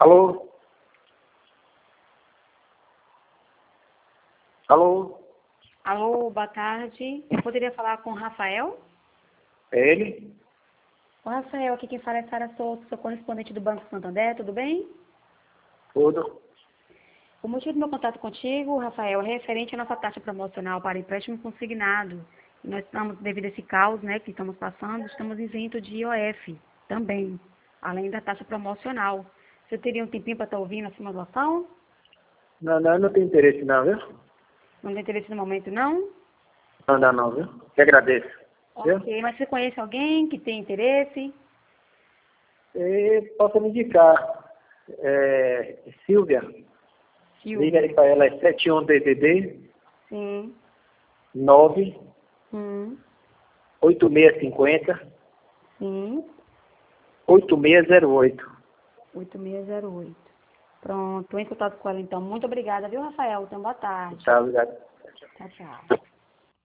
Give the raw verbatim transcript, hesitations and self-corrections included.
Alô? Alô? Alô, boa tarde. Eu poderia falar com o Rafael? É ele? O Rafael, aqui quem fala é Sara Souto, sou correspondente do Banco Santander, tudo bem? Tudo? O motivo do meu contato contigo, Rafael, é referente à nossa taxa promocional para empréstimo consignado. Nós estamos, devido a esse caos, né, que estamos passando, estamos isentos de I O F também, além da taxa promocional. Você teria um tempinho para estar ouvindo a simulação? Não, não, não tem interesse não, viu? Não tem interesse no momento, não? Não dá não, viu? Te agradeço. Viu? Ok, mas você conhece alguém que tem interesse? E posso me indicar. É, Silvia. Silvia. Liga aí para ela, é sete um D D D Sim. nove Hum. oito seis cinco zero Sim. oito seis zero oito. oito seis zero oito. Pronto, tô em contato com ela então. Muito obrigada, viu, Rafael? Então, boa tarde. Tá, obrigado. Tchau, tchau.